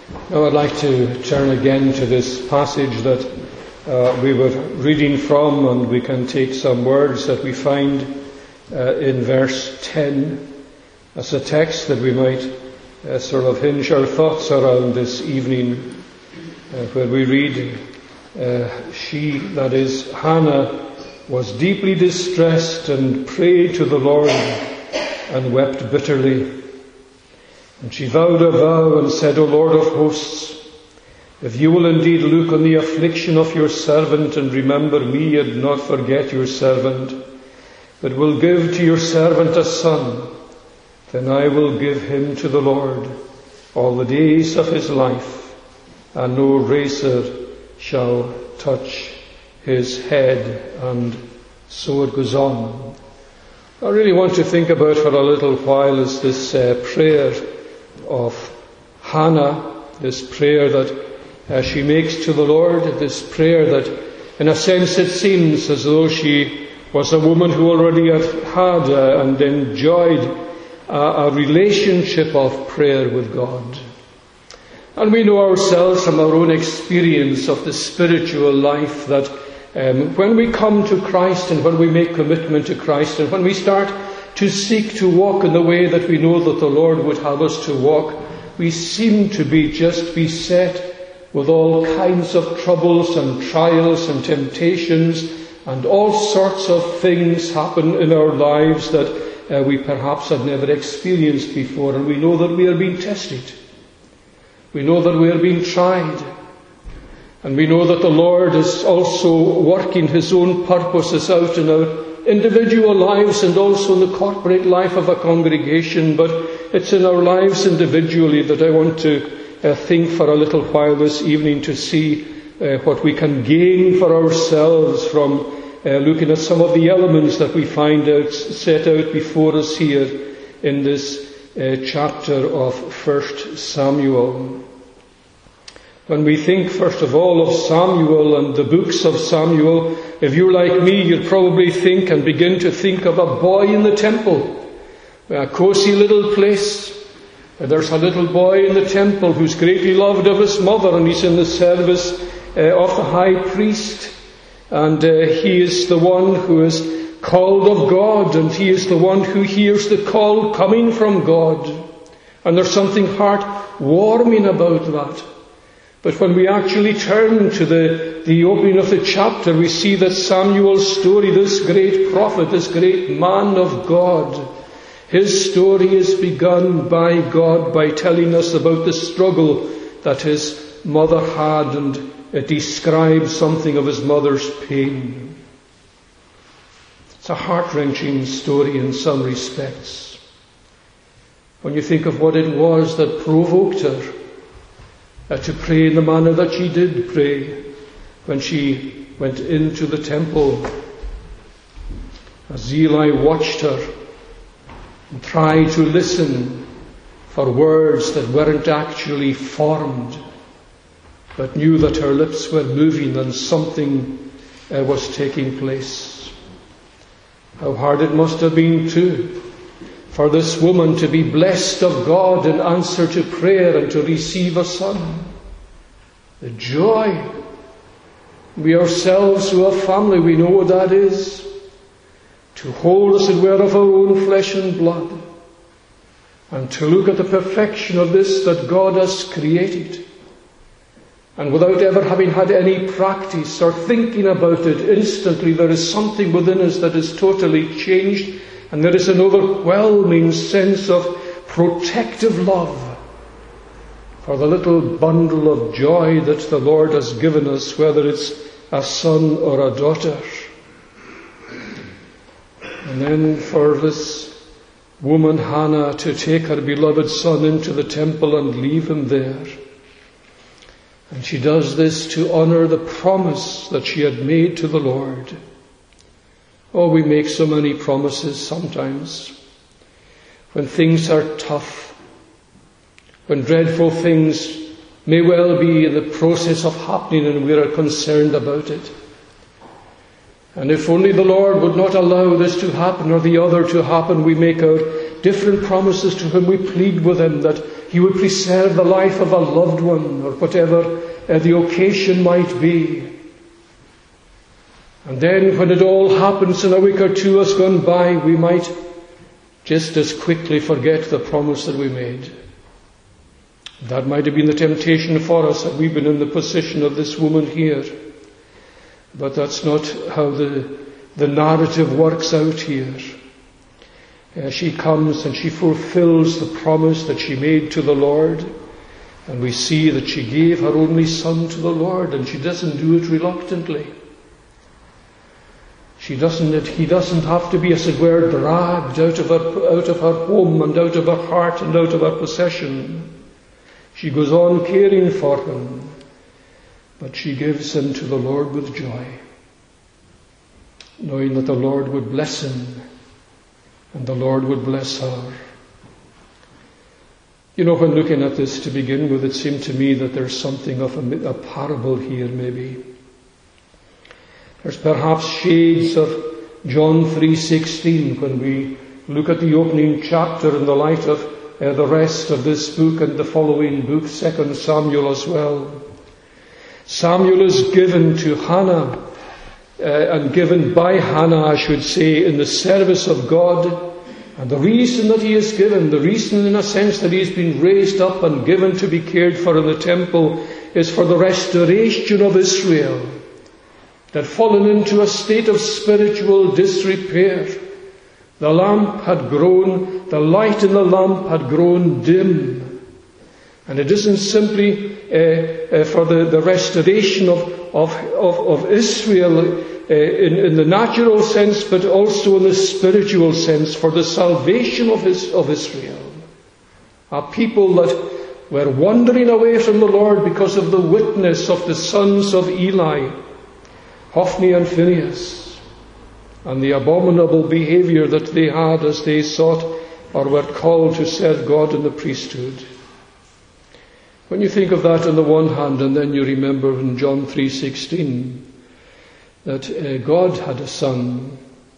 Now I'd like to turn again to this passage that we were reading from, and we can take some words that we find in verse 10 as a text that we might sort of hinge our thoughts around this evening, where we read, she, that is Hannah, was deeply distressed and prayed to the Lord and wept bitterly. And she vowed a vow and said, O Lord of hosts, if you will indeed look on the affliction of your servant and remember me and not forget your servant, but will give to your servant a son, then I will give him to the Lord all the days of his life, and no razor shall touch his head. And so it goes on. I really want to think about for a little while is this prayer of Hannah, this prayer that she makes to the Lord, this prayer that in a sense it seems as though she was a woman who already had and enjoyed a relationship of prayer with God. And we know ourselves from our own experience of the spiritual life that when we come to Christ and when we make commitment to Christ and when we start to seek to walk in the way that we know that the Lord would have us to walk, we seem to be just beset with all kinds of troubles and trials and temptations, and all sorts of things happen in our lives that we perhaps have never experienced before, and we know that we are being tested. We know that we are being tried. And we know that the Lord is also working His own purposes out in our individual lives and also in the corporate life of a congregation. But it's in our lives individually that I want to think for a little while this evening to see what we can gain for ourselves from looking at some of the elements that we find set out before us here in this chapter of 1 Samuel. When we think, first of all, of Samuel and the books of Samuel, if you're like me, you'll probably think and begin to think of a boy in the temple. A cosy little place. There's a little boy in the temple who's greatly loved of his mother, and he's in the service of the high priest. And he is the one who is called of God, and he is the one who hears the call coming from God. And there's something heart-warming about that. But when we actually turn to the opening of the chapter, we see that Samuel's story, this great prophet, this great man of God, his story is begun by God by telling us about the struggle that his mother had, and it describes something of his mother's pain. It's a heart-wrenching story in some respects. When you think of what it was that provoked her to pray in the manner that she did pray when she went into the temple. As Eli watched her and tried to listen for words that weren't actually formed, but knew that her lips were moving and something was taking place. How hard it must have been too for this woman to be blessed of God in answer to prayer and to receive a son. The joy. We ourselves who have family, we know what that is. To hold, as it were, of our own flesh and blood. And to look at the perfection of this that God has created. And without ever having had any practice or thinking about it, instantly there is something within us that is totally changed. And there is an overwhelming sense of protective love for the little bundle of joy that the Lord has given us, whether it's a son or a daughter. And then for this woman Hannah to take her beloved son into the temple and leave him there. And she does this to honor the promise that she had made to the Lord. Oh, we make so many promises sometimes. When things are tough, when dreadful things may well be in the process of happening and we are concerned about it. And if only the Lord would not allow this to happen or the other to happen, we make out different promises to whom we plead with him that he would preserve the life of a loved one or whatever the occasion might be. And then when it all happens and a week or two has gone by, we might just as quickly forget the promise that we made. That might have been the temptation for us had we been in the position of this woman here. But that's not how the narrative works out here. She comes and she fulfills the promise that she made to the Lord. And we see that she gave her only son to the Lord, and she doesn't do it reluctantly. He doesn't have to be, as it were, dragged out of her home and out of her heart and out of her possession. She goes on caring for him, but she gives him to the Lord with joy, knowing that the Lord would bless him and the Lord would bless her. You know, when looking at this to begin with, it seemed to me that there's something of a parable here maybe. There's perhaps shades of John 3:16 when we look at the opening chapter in the light of the rest of this book and the following book, 2 Samuel as well. Samuel is given to Hannah, and given by Hannah, I should say, in the service of God. And the reason that he is given, the reason in a sense that he's been raised up and given to be cared for in the temple, is for the restoration of Israel, that fallen into a state of spiritual disrepair. The lamp had grown, the light in the lamp had grown dim. And it isn't simply for the restoration of Israel in the natural sense, but also in the spiritual sense, for the salvation of Israel. A people that were wandering away from the Lord because of the witness of the sons of Eli, Hophni and Phinehas, and the abominable behavior that they had as they sought or were called to serve God in the priesthood. When you think of that on the one hand, and then you remember in John 3:16 that God had a son,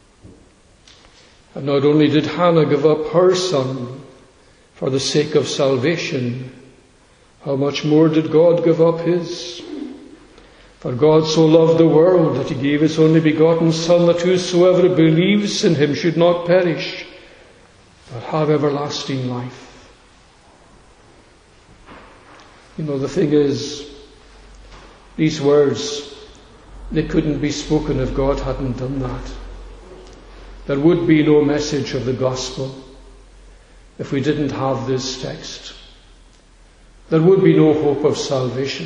and not only did Hannah give up her son for the sake of salvation, how much more did God give up his? For God so loved the world that he gave his only begotten Son, that whosoever believes in him should not perish, but have everlasting life. You know, the thing is, these words, they couldn't be spoken if God hadn't done that. There would be no message of the gospel if we didn't have this text. There would be no hope of salvation.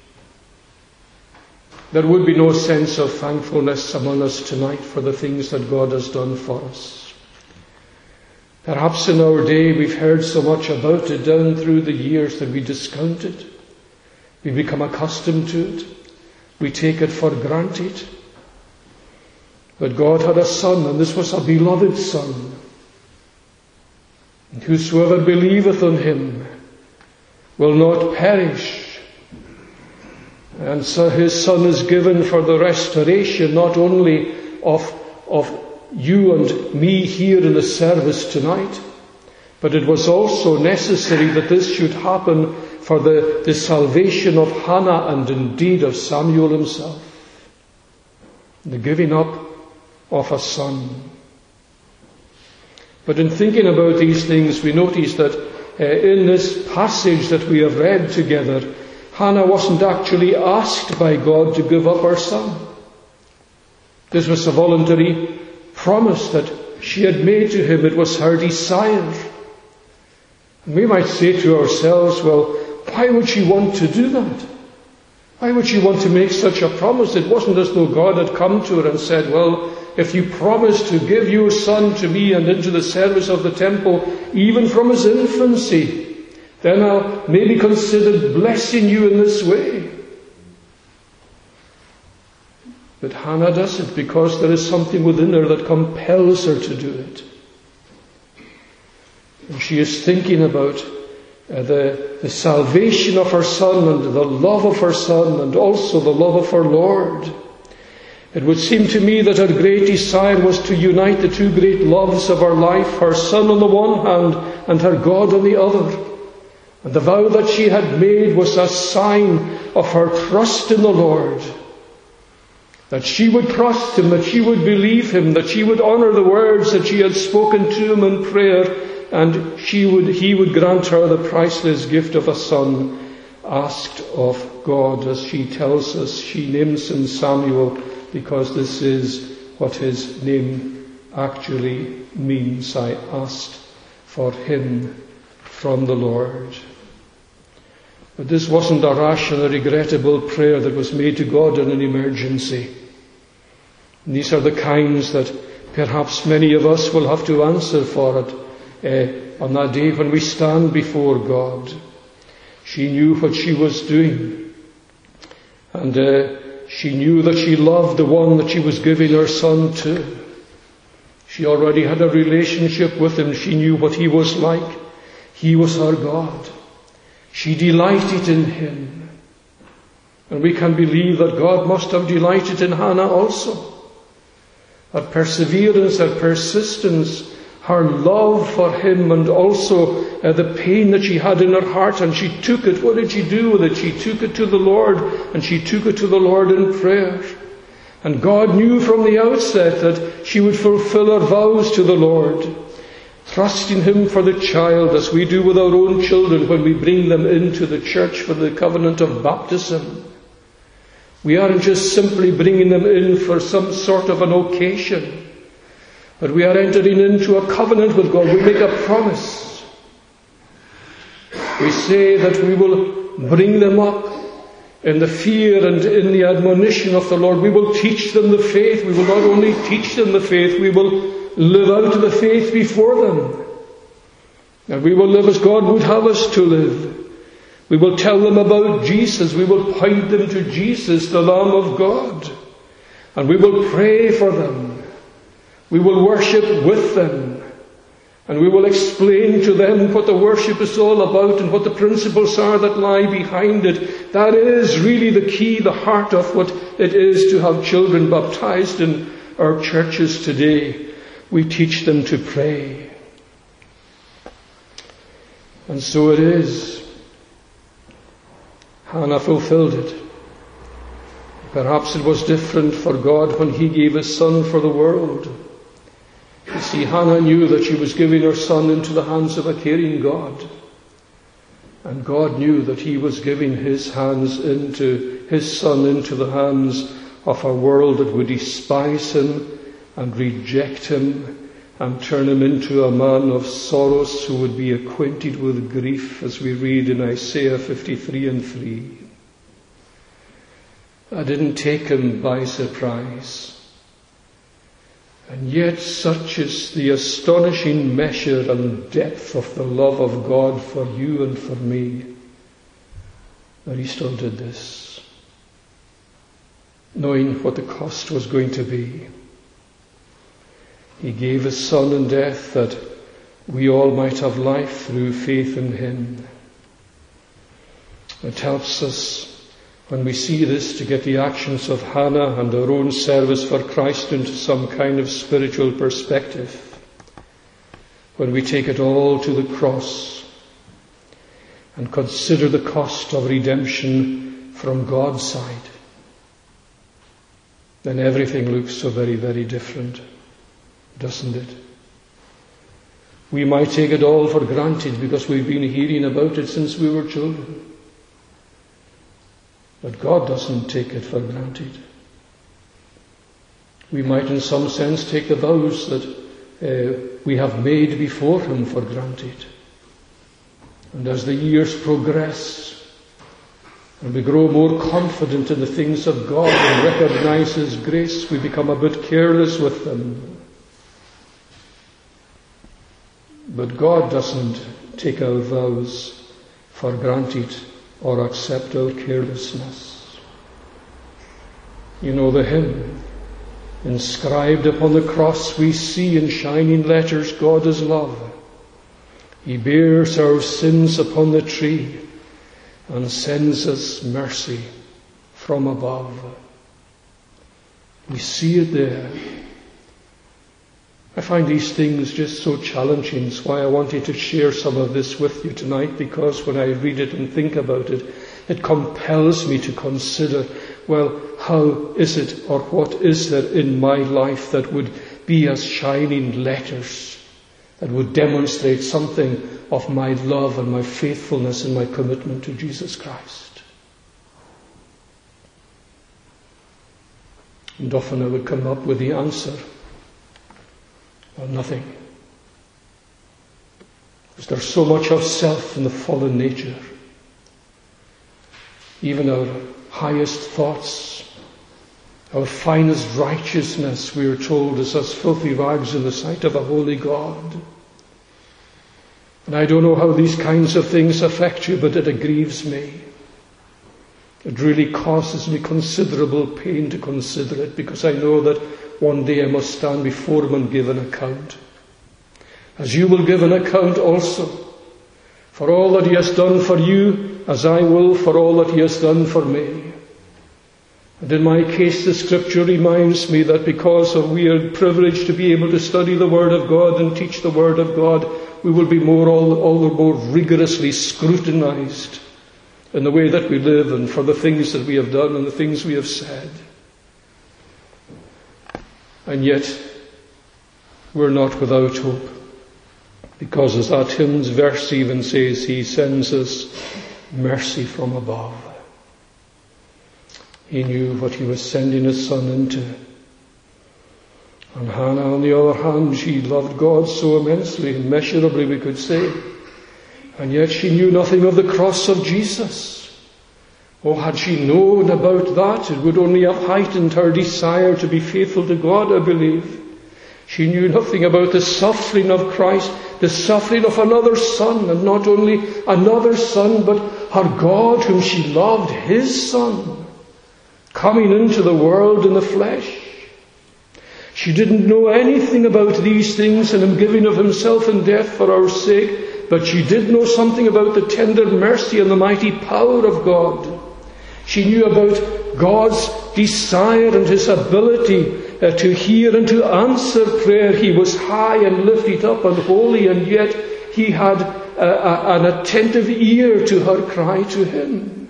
There would be no sense of thankfulness among us tonight for the things that God has done for us. Perhaps in our day we've heard so much about it down through the years that we discount it. We become accustomed to it. We take it for granted. But God had a son, and this was a beloved son. And whosoever believeth on him will not perish. And so his son is given for the restoration not only of you and me here in the service tonight, but it was also necessary that this should happen for the salvation of Hannah and indeed of Samuel himself. The giving up of a son. But in thinking about these things, we notice that in this passage that we have read together, Hannah wasn't actually asked by God to give up her son. This was a voluntary promise that she had made to him. It was her desire. And we might say to ourselves, well, why would she want to do that? Why would she want to make such a promise? It wasn't as though God had come to her and said, well, if you promise to give your son to me and into the service of the temple, even from his infancy, then I'll maybe consider blessing you in this way. But Hannah does it because there is something within her that compels her to do it. And she is thinking about the salvation of her son and the love of her son and also the love of her Lord. It would seem to me that her great desire was to unite the two great loves of her life, her Son on the one hand and her God on the other. And the vow that she had made was a sign of her trust in the Lord. That she would trust Him, that she would believe Him, that she would honour the words that she had spoken to Him in prayer, and He would grant her the priceless gift of a son asked of God. As she tells us, she names him Samuel, because this is what his name actually means. I asked for him from the Lord. But this wasn't a rash and a regrettable prayer that was made to God in an emergency. And these are the kinds that perhaps many of us will have to answer for it on that day when we stand before God. She knew what she was doing. And she knew that she loved the one that she was giving her son to. She already had a relationship with him. She knew what he was like. He was her God. She delighted in him. And we can believe that God must have delighted in Hannah also. Her perseverance, her persistence, her love for him, and also the pain that she had in her heart, and she took it. What did she do with it? She took it to the Lord, and she took it to the Lord in prayer. And God knew from the outset that she would fulfill her vows to the Lord, trusting Him for the child, as we do with our own children when we bring them into the church for the covenant of baptism. We aren't just simply bringing them in for some sort of an occasion, but we are entering into a covenant with God. We make a promise. We say that we will bring them up in the fear and in the admonition of the Lord. We will teach them the faith. We will not only teach them the faith, we will live out the faith before them. And we will live as God would have us to live. We will tell them about Jesus. We will point them to Jesus, the Lamb of God. And we will pray for them. We will worship with them. And we will explain to them what the worship is all about and what the principles are that lie behind it. That is really the key, the heart of what it is to have children baptized in our churches today. We teach them to pray. And so it is. Hannah fulfilled it. Perhaps it was different for God when He gave His Son for the world. You see, Hannah knew that she was giving her son into the hands of a caring God. And God knew that He was giving His son into the hands of a world that would despise Him and reject Him and turn Him into a man of sorrows who would be acquainted with grief, as we read in Isaiah 53:3. That didn't take Him by surprise. And yet such is the astonishing measure and depth of the love of God for you and for me, that He still did this, knowing what the cost was going to be. He gave His Son in death that we all might have life through faith in Him. It helps us when we see this to get the actions of Hannah and our own service for Christ into some kind of spiritual perspective. When we take it all to the cross and consider the cost of redemption from God's side, then everything looks so very, very different, doesn't it? We might take it all for granted because we've been hearing about it since we were children. But God doesn't take it for granted. We might in some sense take the vows that we have made before Him for granted. And as the years progress and we grow more confident in the things of God and recognize His grace, we become a bit careless with them. But God doesn't take our vows for granted or accept our carelessness. You know the hymn, inscribed upon the cross we see in shining letters, God is love. He bears our sins upon the tree and sends us mercy from above. We see it there. I find these things just so challenging. That's why I wanted to share some of this with you tonight, because when I read it and think about it, it compels me to consider, well, how is it, or what is there in my life that would be as shining letters, that would demonstrate something of my love and my faithfulness and my commitment to Jesus Christ. And often I would come up with the answer, well, nothing. Because there's so much of self in the fallen nature. Even our highest thoughts, our finest righteousness, we are told, is as filthy rags in the sight of a holy God. And I don't know how these kinds of things affect you, but it grieves me. It really causes me considerable pain to consider it, because I know that one day I must stand before Him and give an account. As you will give an account also for all that He has done for you, as I will for all that He has done for me. And in my case, the Scripture reminds me that because we are privileged to be able to study the Word of God and teach the Word of God, we will be all the more rigorously scrutinized in the way that we live and for the things that we have done and the things we have said. And yet, we're not without hope, because as that hymn's verse even says, He sends us mercy from above. He knew what He was sending His Son into. And Hannah, on the other hand, she loved God so immensely, immeasurably, we could say. And yet she knew nothing of the cross of Jesus. Oh, had she known about that, it would only have heightened her desire to be faithful to God, I believe. She knew nothing about the suffering of Christ, the suffering of another Son, and not only another Son, but her God whom she loved, His Son, coming into the world in the flesh. She didn't know anything about these things and Him giving of Himself in death for our sake, but she did know something about the tender mercy and the mighty power of God. She knew about God's desire and His ability to hear and to answer prayer. He was high and lifted up and holy, and yet He had an attentive ear to her cry to Him.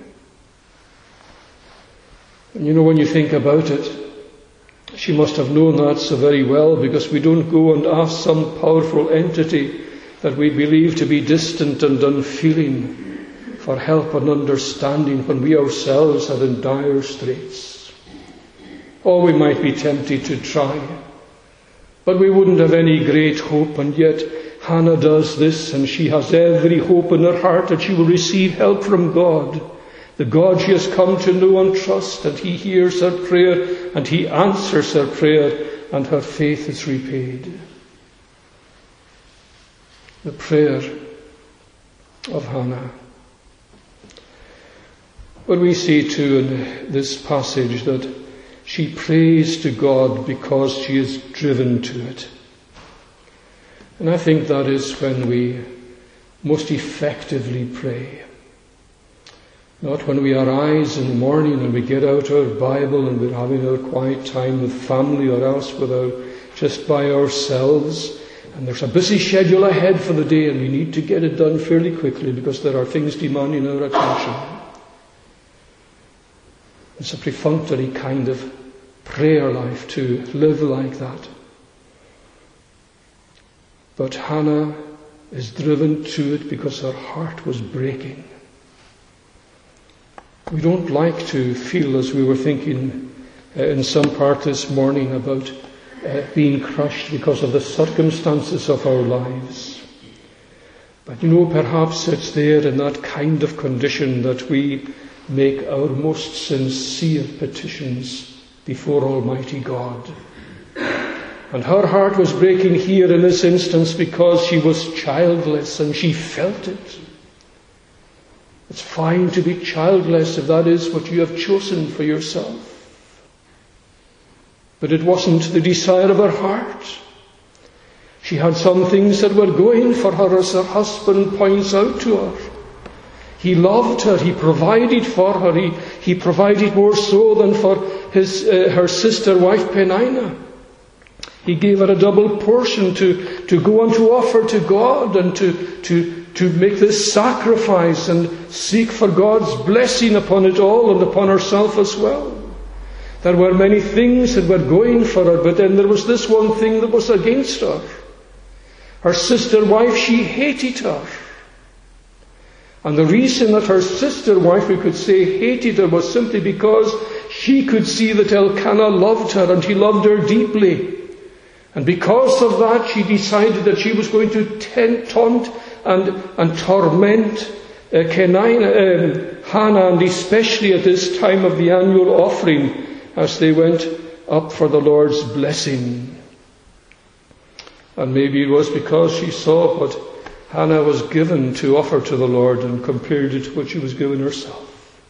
And you know, when you think about it, she must have known that so very well, because we don't go and ask some powerful entity that we believe to be distant and unfeeling for help and understanding when we ourselves are in dire straits. Or we might be tempted to try, but we wouldn't have any great hope. And yet Hannah does this, and she has every hope in her heart that she will receive help from God. The God she has come to know and trust, and He hears her prayer and He answers her prayer, and her faith is repaid. The prayer of Hannah. But we see too in this passage that she prays to God because she is driven to it. And I think that is when we most effectively pray. Not when we arise in the morning and we get out our Bible and we're having our quiet time with family or else just by ourselves. And there's a busy schedule ahead for the day and we need to get it done fairly quickly because there are things demanding our attention. It's a perfunctory kind of prayer life to live like that. But Hannah is driven to it because her heart was breaking. We don't like to feel, as we were thinking in some part this morning, about being crushed because of the circumstances of our lives. But you know, perhaps it's there in that kind of condition that we make our most sincere petitions before Almighty God. And her heart was breaking here in this instance because she was childless and she felt it. It's fine to be childless if that is what you have chosen for yourself. But it wasn't the desire of her heart. She had some things that were going for her, as her husband points out to her. He loved her. He provided for her. He provided more so than for her sister wife Peninnah. He gave her a double portion to go on to offer to God and to make this sacrifice and seek for God's blessing upon it all and upon herself as well. There were many things that were going for her, but then there was this one thing that was against her. Her sister wife, she hated her. And the reason that her sister wife, we could say, hated her was simply because she could see that Elkanah loved her and he loved her deeply. And because of that, she decided that she was going to taunt and torment Hannah, and especially at this time of the annual offering, as they went up for the Lord's blessing. And maybe it was because she saw what Hannah was given to offer to the Lord and compared it to what she was given herself.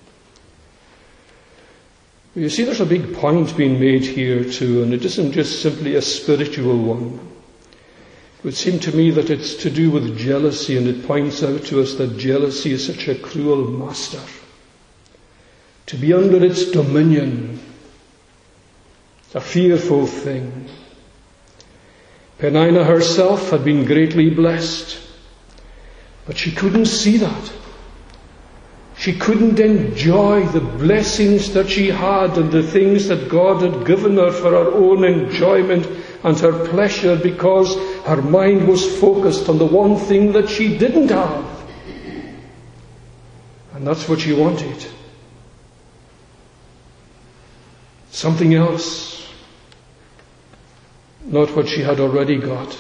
You see, there's a big point being made here too, and it isn't just simply a spiritual one. It would seem to me that it's to do with jealousy, and it points out to us that jealousy is such a cruel master. To be under its dominion, it's a fearful thing. Peninnah herself had been greatly blessed, but she couldn't see that. She couldn't enjoy the blessings that she had and the things that God had given her for her own enjoyment and her pleasure, because her mind was focused on the one thing that she didn't have. And that's what she wanted. Something else. Not what she had already got.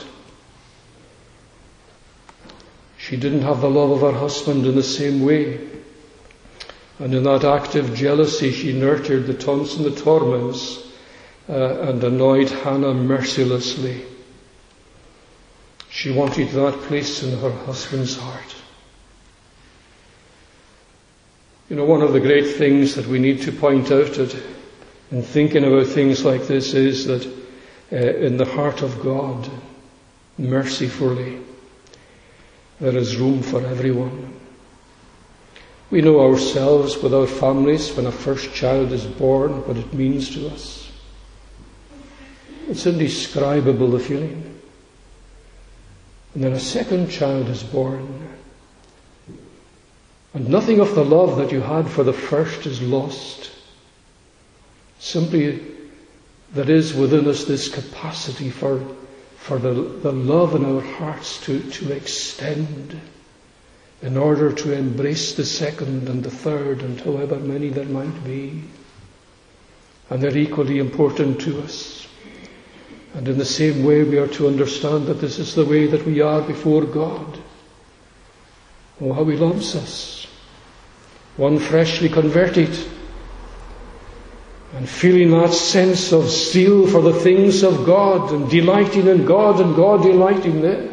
She didn't have the love of her husband in the same way. And in that act of jealousy, she nurtured the taunts and the torments and annoyed Hannah mercilessly. She wanted that place in her husband's heart. You know, one of the great things that we need to point out in thinking about things like this is that in the heart of God, mercifully, there is room for everyone. We know ourselves with our families when a first child is born, what it means to us. It's indescribable, the feeling. And then a second child is born, and nothing of the love that you had for the first is lost. Simply there is within us this capacity for the love in our hearts to extend in order to embrace the second and the third and however many there might be. And they're equally important to us. And in the same way we are to understand that this is the way that we are before God. Oh, how He loves us. One freshly converted and feeling that sense of zeal for the things of God and delighting in God and God delighting there.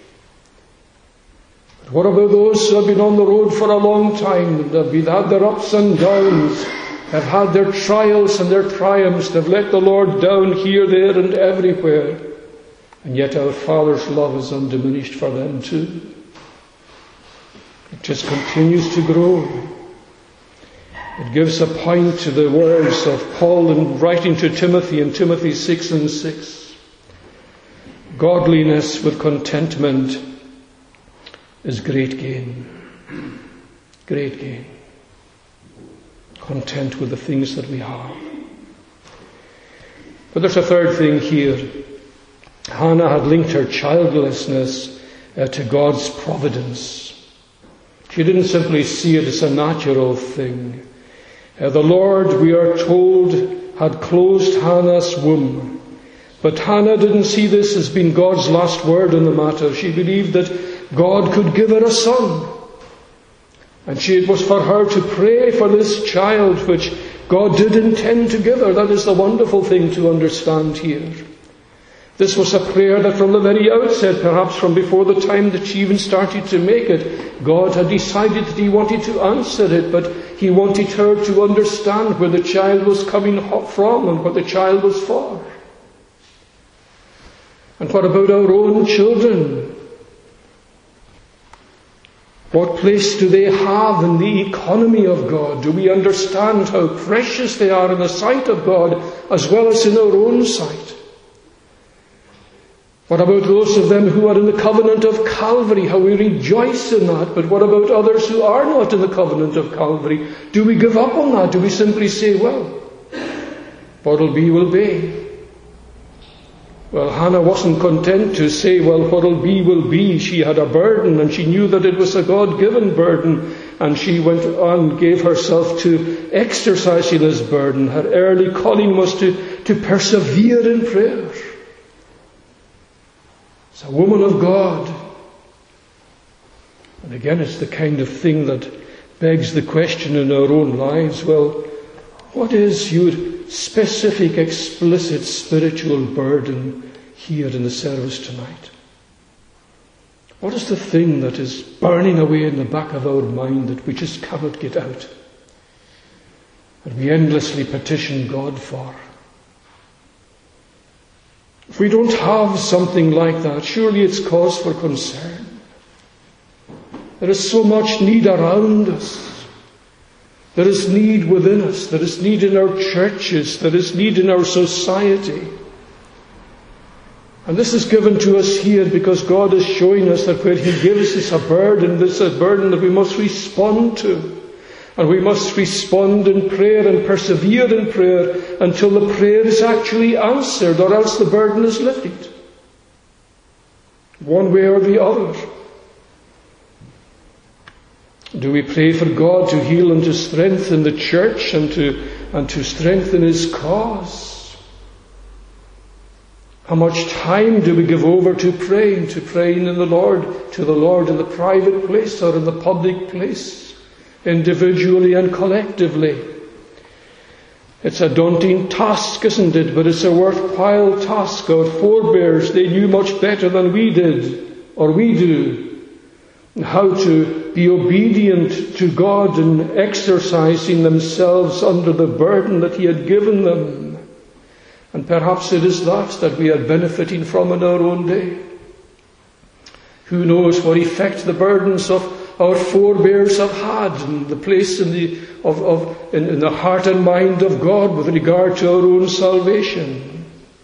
But what about those who have been on the road for a long time and have had their ups and downs, have had their trials and their triumphs, they've let the Lord down here, there and everywhere, and yet our Father's love is undiminished for them too. It just continues to grow. It gives a point to the words of Paul in writing to Timothy in Timothy 6:6. Godliness with contentment is great gain. Great gain. Content with the things that we have. But there's a third thing here. Hannah had linked her childlessness to God's providence. She didn't simply see it as a natural thing. The Lord, we are told, had closed Hannah's womb. But Hannah didn't see this as being God's last word in the matter. She believed that God could give her a son. And it was for her to pray for this child which God did intend to give her. That is the wonderful thing to understand here. This was a prayer that from the very outset, perhaps from before the time that she even started to make it, God had decided that He wanted to answer it, but He wanted her to understand where the child was coming from and what the child was for. And what about our own children? What place do they have in the economy of God? Do we understand how precious they are in the sight of God as well as in our own sight? What about those of them who are in the covenant of Calvary? How we rejoice in that. But what about others who are not in the covenant of Calvary? Do we give up on that? Do we simply say, well, what'll be will be? Well, Hannah wasn't content to say, well, what'll be will be. She had a burden, and she knew that it was a God-given burden, and she went on, gave herself to exercising this burden. Her early calling was to persevere in prayer. It's a woman of God. And again, it's the kind of thing that begs the question in our own lives, well, what is your specific, explicit spiritual burden here in the service tonight? What is the thing that is burning away in the back of our mind that we just cannot get out? And we endlessly petition God for? If we don't have something like that, surely it's cause for concern. There is so much need around us. There is need within us. There is need in our churches. There is need in our society. And this is given to us here because God is showing us that where He gives us a burden, this is a burden that we must respond to. And we must respond in prayer and persevere in prayer until the prayer is actually answered, or else the burden is lifted. One way or the other. Do we pray for God to heal and to strengthen the church and to strengthen His cause? How much time do we give over to praying in the Lord, to the Lord in the private place or in the public place? Individually and collectively. It's a daunting task, isn't it? But it's a worthwhile task. Our forebears, they knew much better than we did, or we do, how to be obedient to God in exercising themselves under the burden that He had given them. And perhaps it is that we are benefiting from in our own day. Who knows what effect the burdens of our forebears have had in the place in the heart and mind of God with regard to our own salvation.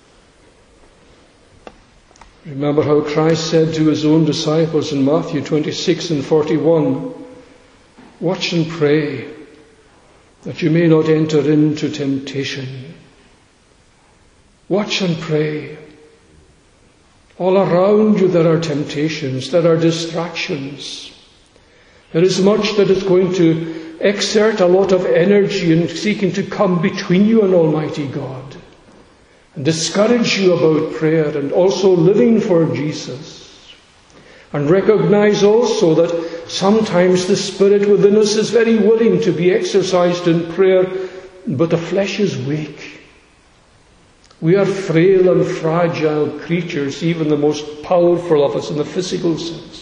Remember how Christ said to His own disciples in Matthew 26 and 41, "Watch and pray, that you may not enter into temptation." Watch and pray. All around you there are temptations, there are distractions. There is much that is going to exert a lot of energy in seeking to come between you and Almighty God and discourage you about prayer and also living for Jesus. And recognize also that sometimes the Spirit within us is very willing to be exercised in prayer, but the flesh is weak. We are frail and fragile creatures, even the most powerful of us in the physical sense.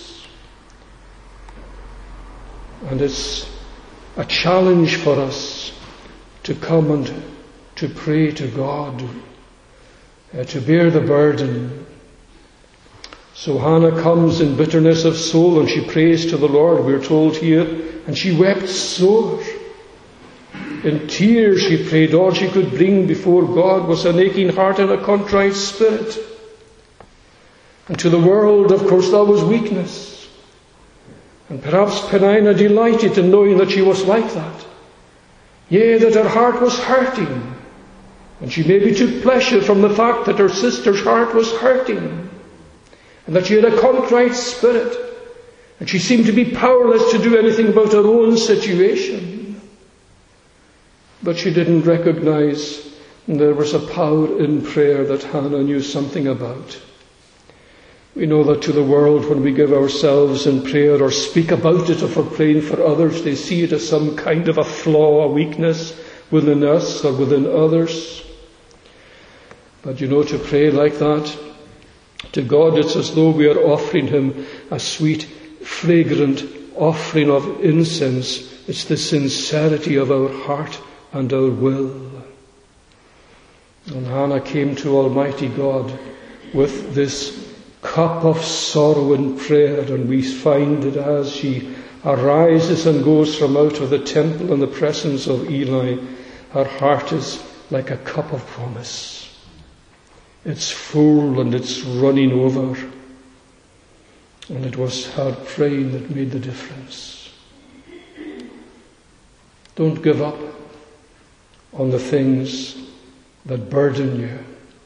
And it's a challenge for us to come and to pray to God, to bear the burden. So Hannah comes in bitterness of soul and she prays to the Lord, we're told here, and she wept sore. In tears she prayed. All she could bring before God was an aching heart and a contrite spirit. And to the world, of course, that was weakness. And perhaps Peninnah delighted in knowing that she was like that. Yea, that her heart was hurting. And she maybe took pleasure from the fact that her sister's heart was hurting. And that she had a contrite spirit. And she seemed to be powerless to do anything about her own situation. But she didn't recognize there was a power in prayer that Hannah knew something about. We know that to the world, when we give ourselves in prayer or speak about it, or for praying for others, they see it as some kind of a flaw, a weakness within us or within others. But to pray like that, to God, it's as though we are offering Him a sweet, fragrant offering of incense. It's the sincerity of our heart and our will. And Hannah came to Almighty God with this cup of sorrow and prayer, and we find that as she arises and goes from out of the temple in the presence of Eli. Her heart is like a cup of promise. It's full and it's running over. And it was her praying that made the difference. Don't give up on the things that burden you.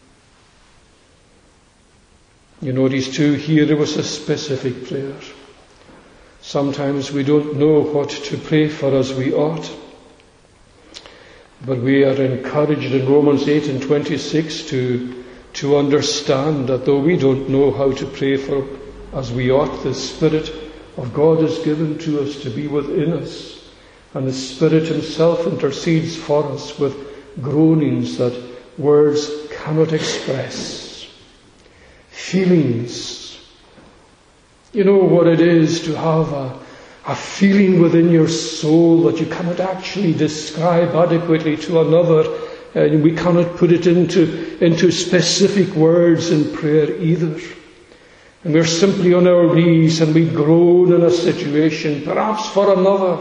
You notice too, here there was a specific prayer. Sometimes we don't know what to pray for as we ought. But we are encouraged in Romans 8:26 to understand that though we don't know how to pray for as we ought, the Spirit of God is given to us to be within us. And the Spirit Himself intercedes for us with groanings that words cannot express. Feelings. You know what it is to have a feeling within your soul that you cannot actually describe adequately to another. And we cannot put it into specific words in prayer either. And we're simply on our knees and we groan in a situation, perhaps for another.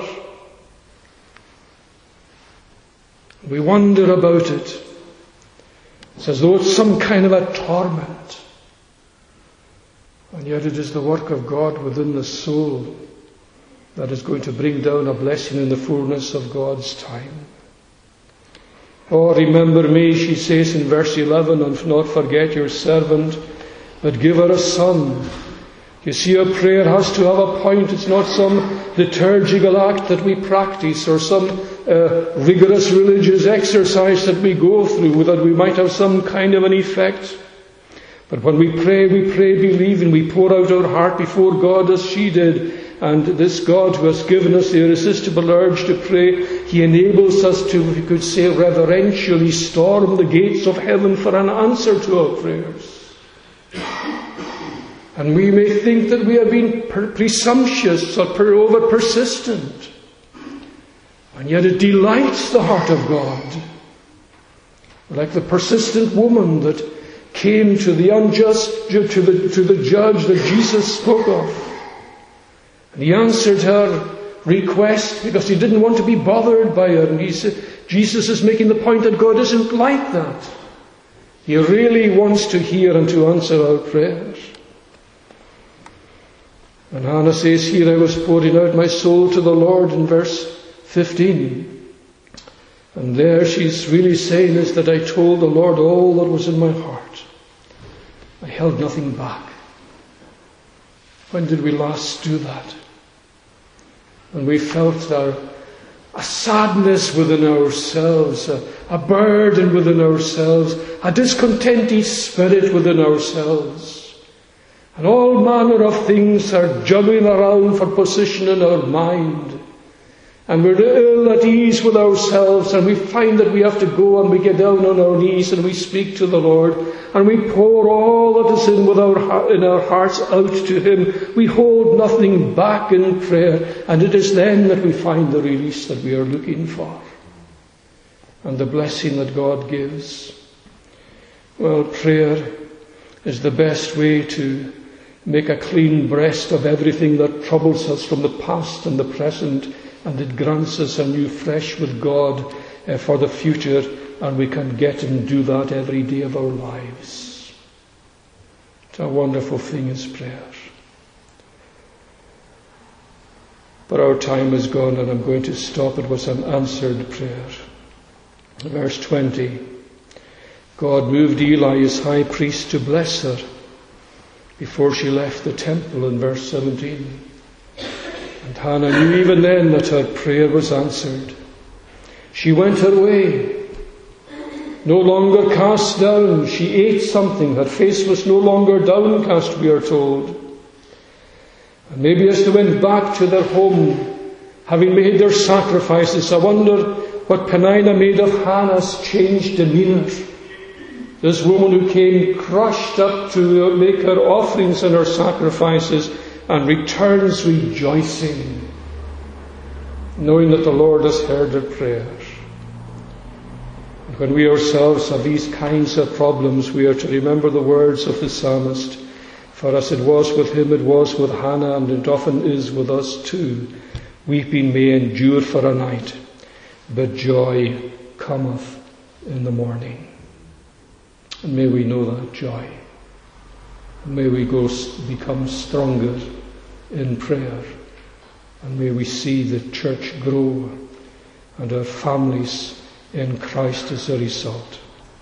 We wonder about it. It's as though it's some kind of a torment. And yet it is the work of God within the soul that is going to bring down a blessing in the fullness of God's time. Oh, remember me, she says in verse 11, and not forget your servant, but give her a son. You see, a prayer has to have a point. It's not some liturgical act that we practice or some rigorous religious exercise that we go through that we might have some kind of an effect. But when we pray believing. We pour out our heart before God as she did. And this God who has given us the irresistible urge to pray, He enables us to, if you could say, reverentially storm the gates of heaven for an answer to our prayers. And we may think that we have been presumptuous or over persistent. And yet it delights the heart of God. Like the persistent woman that came to the unjust, to the judge that Jesus spoke of. And he answered her request because he didn't want to be bothered by her. And he said, Jesus is making the point that God isn't like that. He really wants to hear and to answer our prayers. And Hannah says here, I was pouring out my soul to the Lord in verse 15. And there she's really saying is that I told the Lord all that was in my heart. I held nothing back. When did we last do that? When we felt a sadness within ourselves, a burden within ourselves, a discontented spirit within ourselves. And all manner of things are juggling around for position in our mind. And we're ill at ease with ourselves, and we find that we have to go and we get down on our knees and we speak to the Lord, and we pour all that is in our hearts out to Him. We hold nothing back in prayer, and it is then that we find the release that we are looking for, and the blessing that God gives. Well, prayer is the best way to make a clean breast of everything that troubles us from the past and the present, and it grants us a new flesh with God for the future, and we can get and do that every day of our lives. It's a wonderful thing is prayer. But our time is gone, and I'm going to stop. It was an answered prayer. Verse 20. God moved Eli, his high priest, to bless her before she left the temple in verse 17. And Hannah knew even then that her prayer was answered. She went her way, no longer cast down. She ate something. Her face was no longer downcast, we are told. And maybe as they went back to their home, having made their sacrifices, I wonder what Peninnah made of Hannah's changed demeanour. This woman who came crushed up to make her offerings and her sacrifices, and returns rejoicing, knowing that the Lord has heard her prayers. And when we ourselves have these kinds of problems, we are to remember the words of the psalmist, For as it was with him, it was with Hannah, and it often is with us too. Weeping may endure for a night, but joy cometh in the morning. And may we know that joy. May we become stronger in prayer. And may we see the church grow and our families in Christ as a result.